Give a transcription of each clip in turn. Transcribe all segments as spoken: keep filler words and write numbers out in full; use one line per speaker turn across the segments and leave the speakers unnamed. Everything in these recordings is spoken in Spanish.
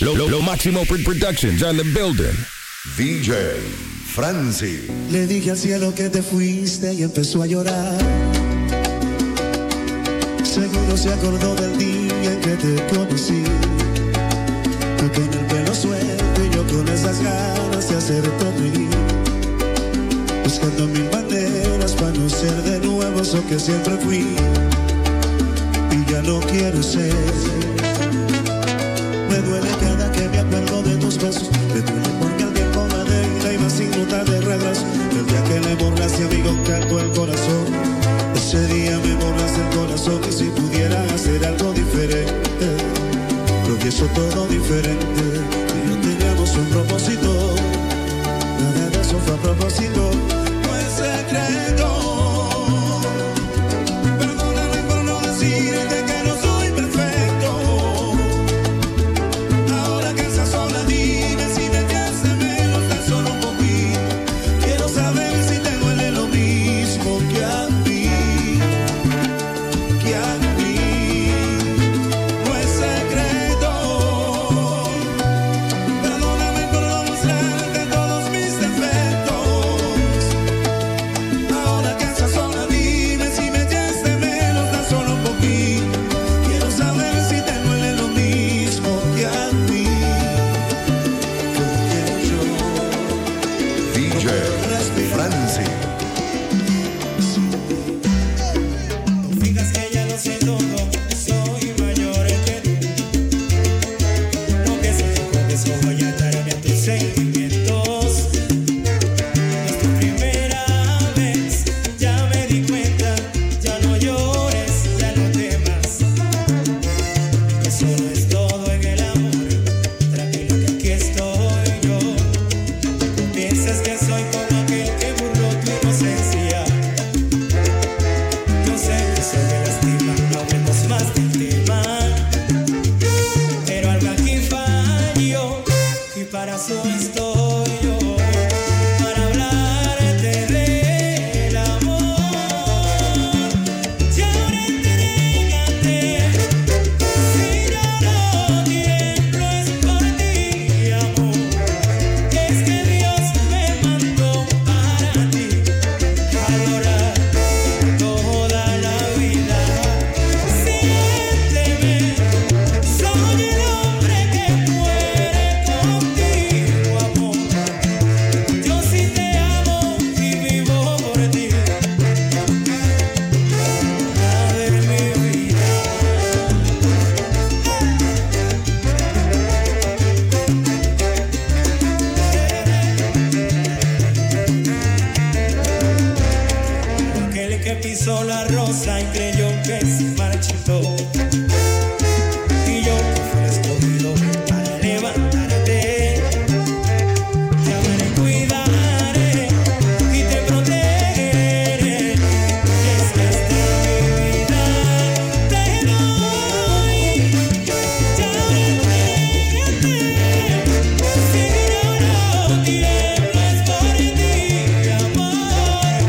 Lo, lo, lo Máximo Productions on the building.
D J Franci.
Le dije al cielo que te fuiste y empezó a llorar. Seguro se acordó del día en que te conocí. Tú con el pelo suelto y yo con esas ganas de hacerte reír. Buscando mil maneras para no ser de nuevo eso que siempre fui. Y ya no quiero ser. Me duele cada que me acuerdo de tus besos. Me duele porque el tiempo me deja y va sin notar de regreso. El día que le borraste, amigo, canto el corazón. Ese día me borraste el corazón. Y si pudiera hacer algo diferente, lo pienso todo diferente. Y no teníamos un propósito. Nada de eso fue a propósito. No es secreto. Perdóname por no decirte que no soy perfecto. Ahora que estás sola, dime si me quieres de menos, tan solo un poquito. Quiero saber si te duele lo mismo que a mí, que a mí. No es secreto. Perdóname por no mostrarte todos mis defectos. Ahora que estás sola, dime si me quieres de menos, tan solo un poquito. Quiero saber si te duele lo mismo que a mí. Porque yo
D J Franci.
No fijas que ya lo sé todo, soy mayor que tú. No pienses que con eso voy a darme a tus sentimientos. Es tu primera vez, ya me di cuenta. Ya no llores, ya no temas. Eso no es todo en el amor. Tranquilo que aquí estoy yo. No piensas que soy como aquel que burló tu inocencia. Yo sé que eso te lastima, no hablemos más del tema. Pero algo aquí falló y para eso estoy yo. Para hablarte del amor. Y ahora entrégate. Si yo no tiemblo es por ti, amor. Es que Dios me mandó para ti. Valorar toda la vida. Siénteme, soy el hombre que muere contigo, amor. Yo sí te amo y vivo por ti. La de mi vida. Aquel que pisó la rosa y creyó que se marchitó. Y yo que fui el escogido para levantarte. Te amaré, cuidaré y te protegeré. Y es que esta es mi vida, te doy. Ya entrégate. Si yo no tiemblo es por ti, amor.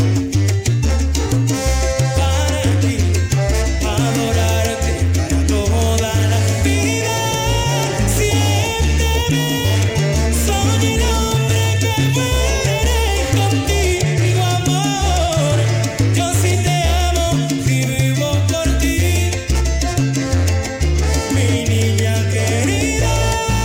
Para ti, adorarte para toda la vida. Siénteme, soy el hombre que muere contigo, amor. Yo sí te amo y vivo por ti, mi niña querida.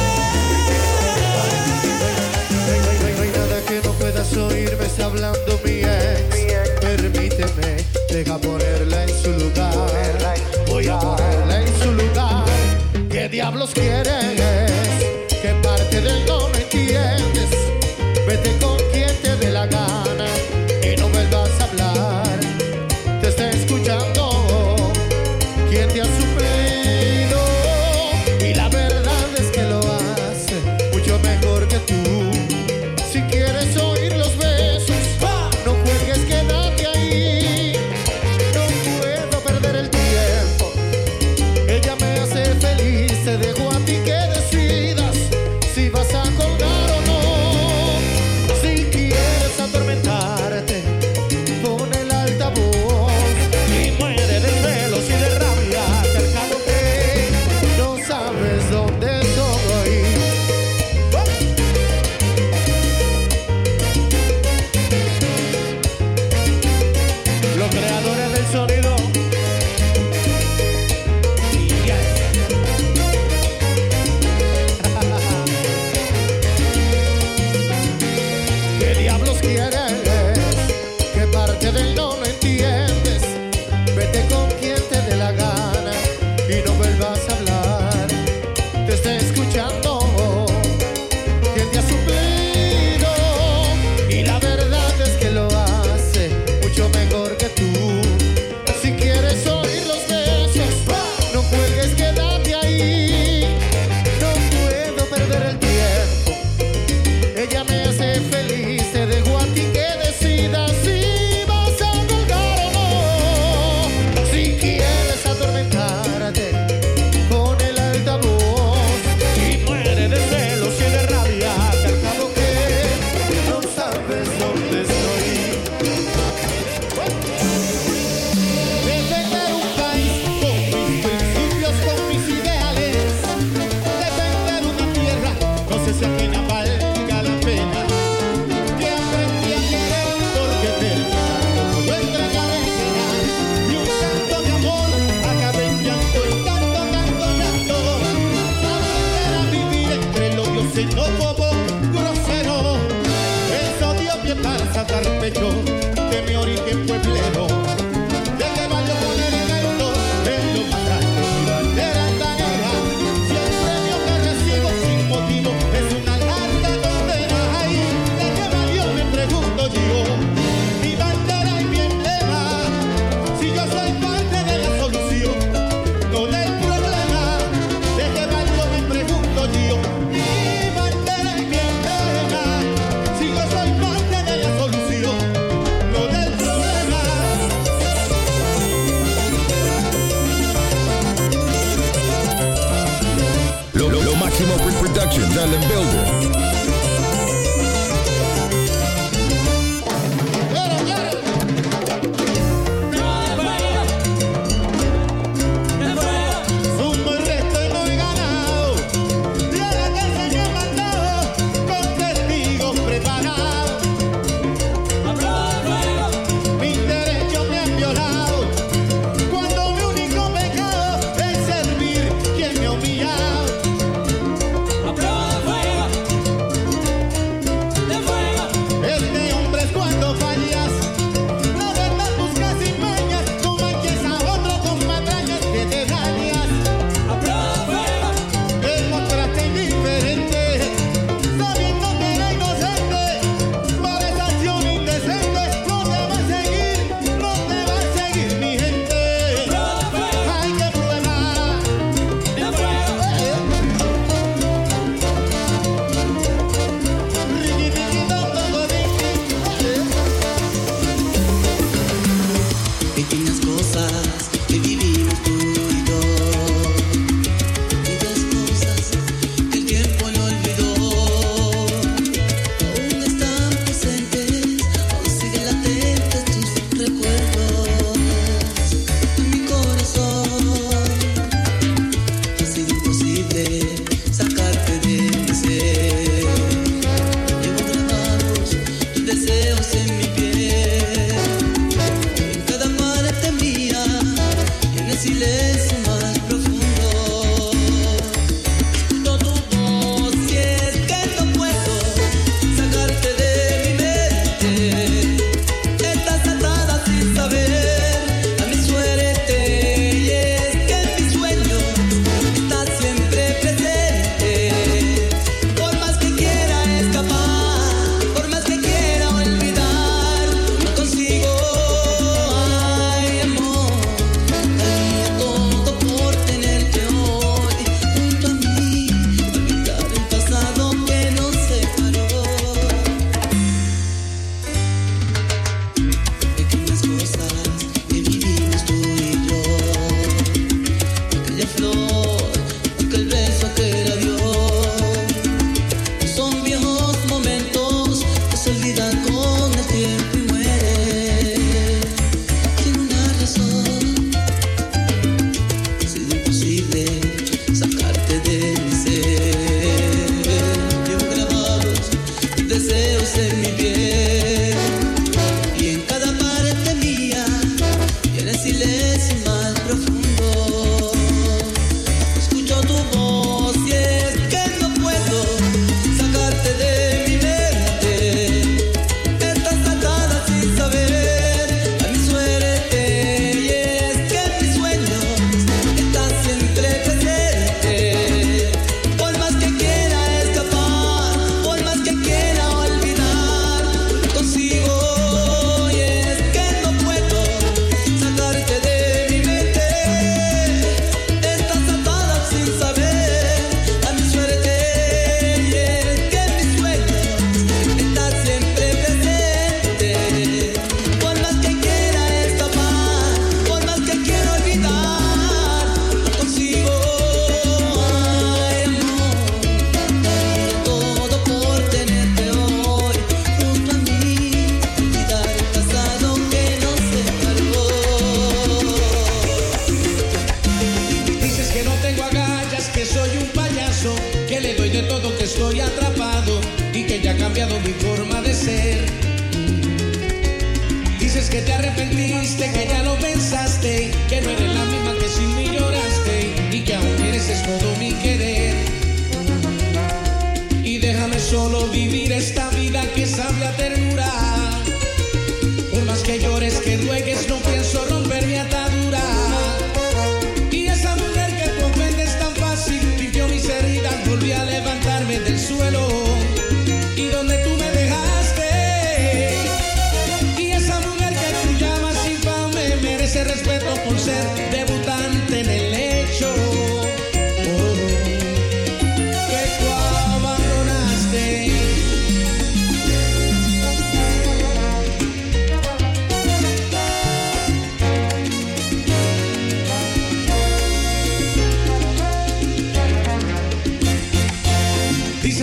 No hay nada que no puedas oír, me está hablando mi ex. Permíteme, deja ponerla en su lugar. Voy a ponerla en su lugar. ¿Qué diablos quieres? ¿Qué parte del no me entiendes? Vete con quien te dé la gana y no vuelvas a hablar. Te está escuchando quien te ha suplido y la verdad es que lo hace mucho mejor que tú. Si quieres oír los besos, no juegues, quédate ahí. No puedo perder el tiempo. Ella me hace feliz, te dejo a ti que y no vuelvas a hablar. Te estoy escuchando, quien te ha suplido, y la verdad es que lo hace mucho mejor que tú. Si quieres oír los besos, no cuelgues, quédate ahí. No puedo perder el tiempo, ella me hace feliz. Te dejo a ti que decidas si vas a colgar o no. Si quieres atormentarte con el altavoz y muere de celos y de rabia, al cabo que no sabes dónde estoy. Defender un país con mis principios, con mis ideales. Defender una tierra, no sé si ajena valga la pena. Que aprendí a querer porque terminando nuestra cabeza y un canto de amor acabé en llanto, en tanto, tanto, tanto. Aprender a vivir entre el odio xenófobo, grosero. Eso dio pie para sacar pecho de mi origen pueblero. ¿De qué valió poner en alto en lo más alto mi bandera altanera? Si el premio que recibo sin motivo es una larga condena. Ay, ¿de qué valió, me pregunto yo, mi bandera y mi emblema? Si yo soy parte de la solución, no del problema. ¿De qué valió, me pregunto yo, mi bandera y mi emblema? Si yo soy parte de la solución, no del problema.
Lo, lo, lo Máximo Productions on the building.
Sumo el resto y no he ganado. Tierra que el Señor mandó, con testigos preparados. Mis derechos me han violado, cuando mi único pecado es servir quien me ha humillado. Este hombre es cuando fallas, la verdad buscas sin mañas, no manches a otro con patrañas que te dañas. Demostraste indiferente, sabiendo que era inocente, por esa acción indecente. No te va a seguir, no te va a seguir mi gente. Hay que prueba. Riqui, riqui, don, don, riqui.
Pequeñas cosas que vivimos tú y yo, muchas cosas que el tiempo no olvidó, aún están presentes, aún siguen latentes tus recuerdos en mi corazón. Ha sido imposible sacarte de mi ser, llevo grabados tus deseos en mi piel. En cada parte mía, en el silencio más profundo, escucho tu voz y es que no puedo sacarte de mi mente. Estás atada sin saber a mi suerte, y es que en mis sueños estás siempre presente. Por más que quiera escapar, por más que quiera olvidar, no consigo. Ay, amor, daría todo por tenerte hoy junto a mí, olvidar el pasado que nos separó. Pequeñas cosas que vivimos tú y yo, aquella flor, aquel beso, aquel adiós, son viejos momentos que se olvidan con el tiempo y mueren sin una razón. Ha sido imposible sacarte de mi ser, llevo grabados tus deseos en mi piel, y en cada parte mía, y en el silencio más profundo, escucho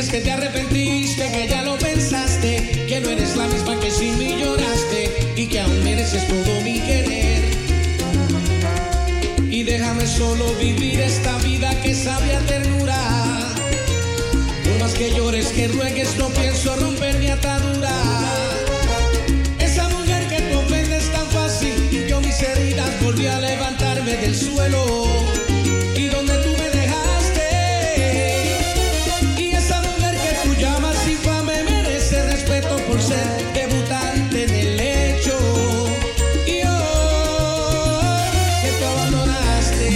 dices que te arrepentiste, que ya lo pensaste, que no eres la misma que sin mí lloraste y que aún mereces todo mi querer. Y déjame solo vivir esta vida que sabe a ternura. Por más que llores, que ruegues, no pienso romper mi atadura. Esa mujer que tú ofendes tan fácil, yo mis heridas volví a levantarme del suelo. Y donde tú me dejaste, y esa mujer que tú llamas infame merece respeto por ser debutante en el hecho. Y hoy que tú abandonaste.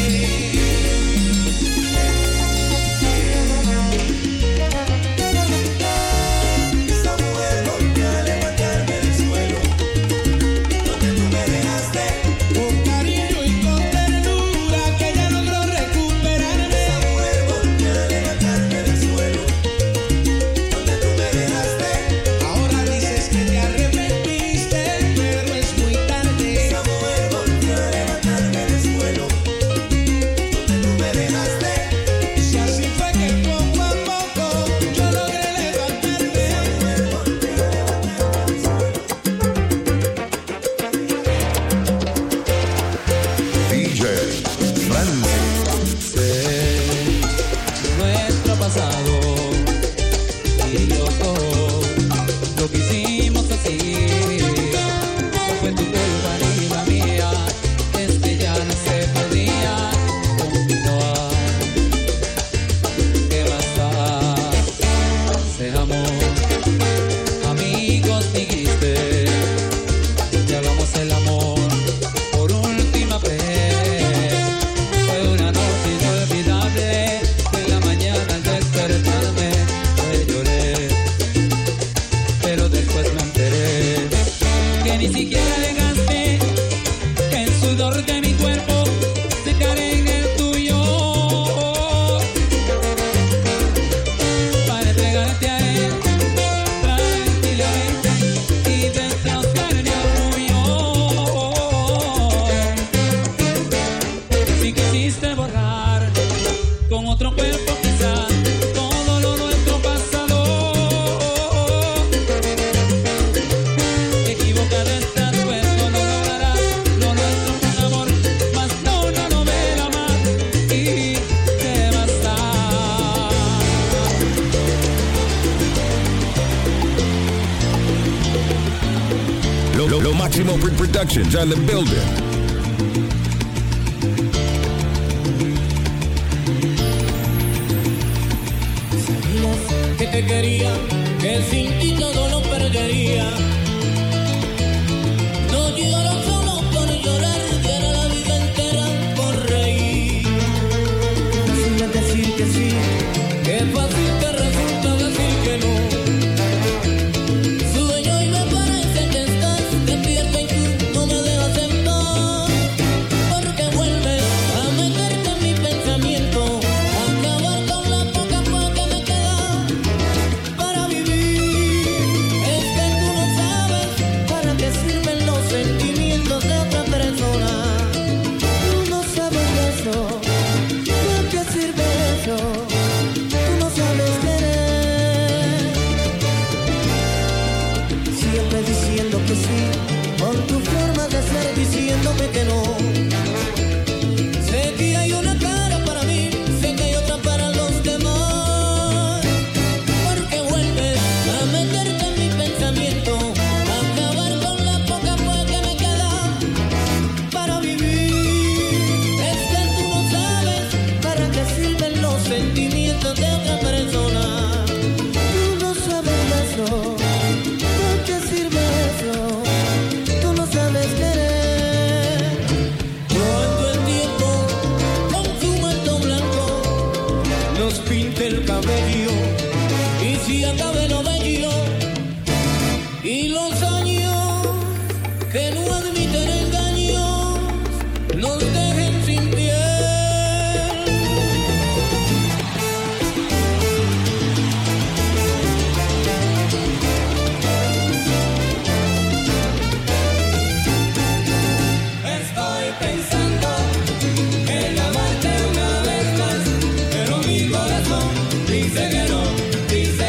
Esa mujer volvió a levantarme del suelo, donde tú me dejaste.
Con cariño y con ternura que ya logró recuperarme.
Esa mujer volvió a levantarme del suelo, donde tú me dejaste.
Ahora dices que te arrepentiste, pero es muy tarde.
Esa mujer volvió a levantarme del suelo, donde tú me dejaste.
Si así fue que poco a poco yo logré levantarme.
Esa mujer volvió a levantarme del suelo.
D J Francis.
Nuestro pasado y los dos lo que hicimos así no fue tu culpa ni la mía, es que ya no se podía continuar. ¿Qué basta? Seamos amigos, dijiste, y hagamos el amor por última vez. Fue una noche inolvidable, en la mañana al despertarme te lloré, pero después me enteré que ni siquiera dejaste que el sudor de mi cuerpo secara en el tuyo para entregarte a él tranquilamente y destrozar mi orgullo. Si quisiste borrar con otro cuerpo quizá todo lo nuestro pasado, equivocada estás, pues no lo lograrás. Lo nuestro fue un amor, mas no una novela más. Y te basta.
Lo, lo, lo Máximo Productions on the building.
Sabías que te quería, que sin ti todo lo perdería. No lloro solo por llorar, diera la vida entera por reír. Fácil es decir que sí, qué fácil te resulta decir que no. Sueño y me parece que estás despierta y tú no me dejas en paz, porque vuelves a meterte en mi pensamiento, a acabar con la poca paz que me queda para vivir. Es que tú no sabes para qué sirven los sentimientos de otra persona. Tú no sabes eso, ¿para qué sirve eso? Tú no sabes querer. Siempre diciendo que sí, con tu forma de ser diciéndome que no. Sé que hay una cara para mí, sé que hay otra para los demás, porque vuelves a meterte en mi pensamiento, a acabar con la poca paz que me queda para vivir. Es que tú no sabes para qué sirven los sentimientos de otra persona. Tú no sabes eso, ¿para qué sirve eso? Tú no sabes querer. Cuando el tiempo con su manto blanco nos pinte el cabello y si acabe lo bello y los años que no admiten engaños nos dejen sin piel. Dice que no, dice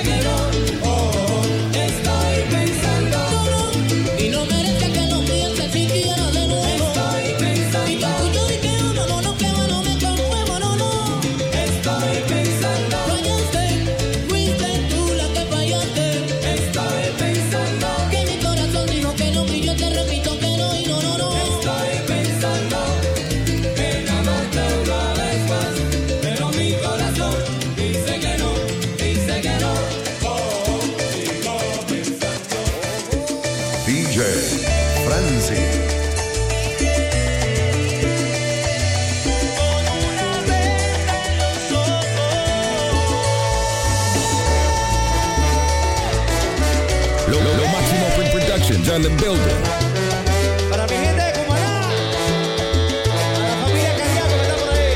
Productions on the building.
Para mi gente de Cumaná, a la familia Cariaco que está por ahí.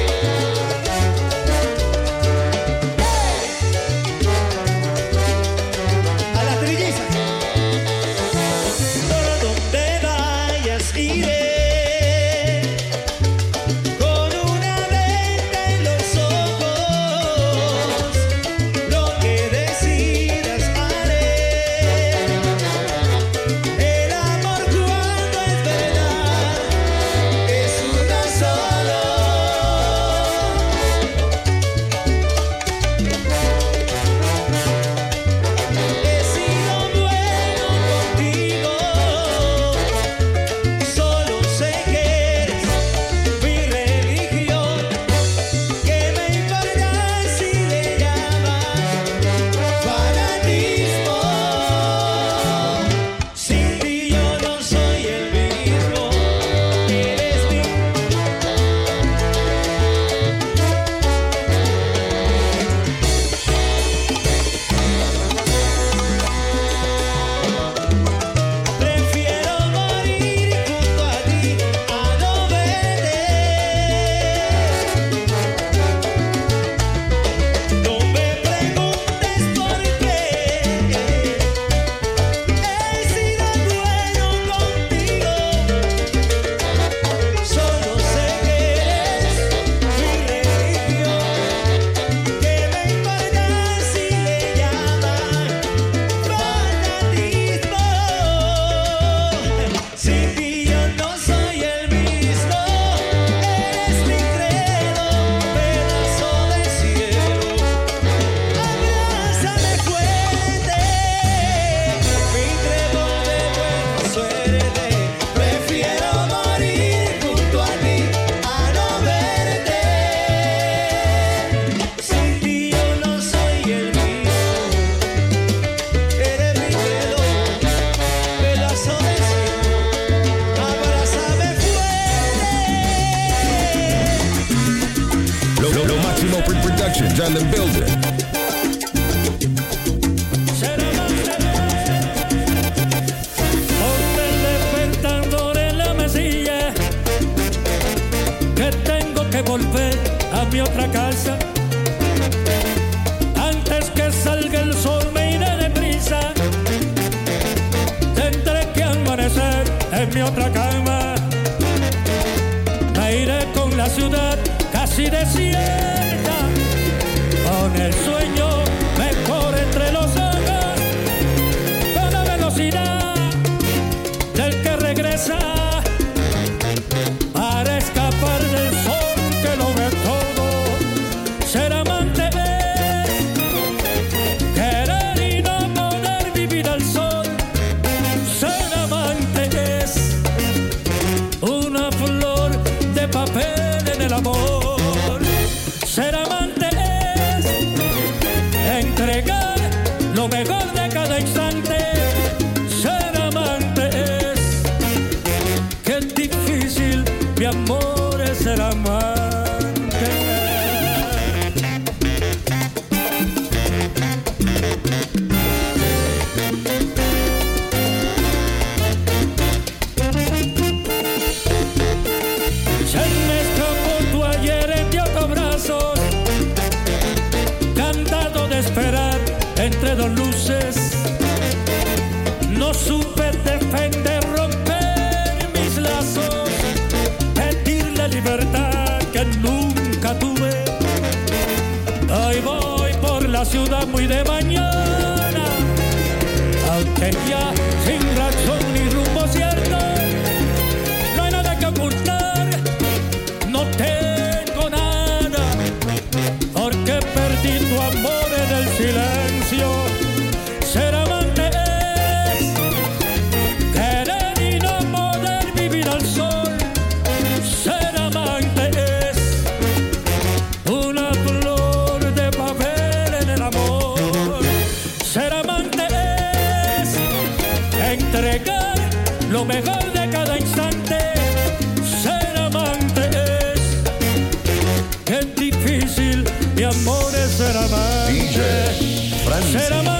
A las trillizas. Por donde vayas iré, con una venda en los ojos, lo que decidas haré. El amor cuando es verdad es uno solo. He sido bueno contigo, solo sé que eres mi religión. Que me importa si le llaman fanatismo. Sin ti yo no soy el mismo. Eres mi Prefiero morir junto a ti a no verte. No me preguntes por qué. He sido bueno contigo, solo sé que eres mi religión. Que me importa si le llaman fanatismo. Sin ti yo no soy el mismo. Eres mi credo, pedazo de cielo. Abrázame fuerte, mi trébol de buena suerte. Prefiero morir junto a ti a no verte. Sin ti yo no soy el mismo. Eres mi credo, pedazo de cielo. Abrázame fuerte.
Lo, lo, lo Máximo Pro- Productions on the building.
Ponte el despertador en la mesilla, que tengo que volver a mi otra casa. Antes que salga el sol me iré deprisa. Tendré que amanecer en mi otra cama. Me iré con la ciudad casi desierta, con el sueño mejor entre los ojos, con la velocidad del que regresa, para escapar del sol que lo ve todo. Ser amante es querer y no poder vivir al sol. Ser amante es una flor de papel en el amor. Ser amante es entregar lo mejor de cada instante. Ser amante es qué difícil, mi amor, es ser amante. Se me escapó tu ayer entre otros brazos, cansado de esperar entre dos luces. No supe defender, romper mis lazos, pedir la libertad que nunca tuve. Hoy voy por la ciudad muy de mañana, aunque ya sin razón ni rumbo cierto. No hay nada que ocultar, no tengo nada, porque perdí tu amor en el silencio. Ser amante es querer y no poder vivir al sol. Ser amante es una flor de papel en el amor. Ser amante es entregar lo mejor de cada instante. Ser amante es qué difícil, mi amor, es ser amante.
D J Francis.
Ser amante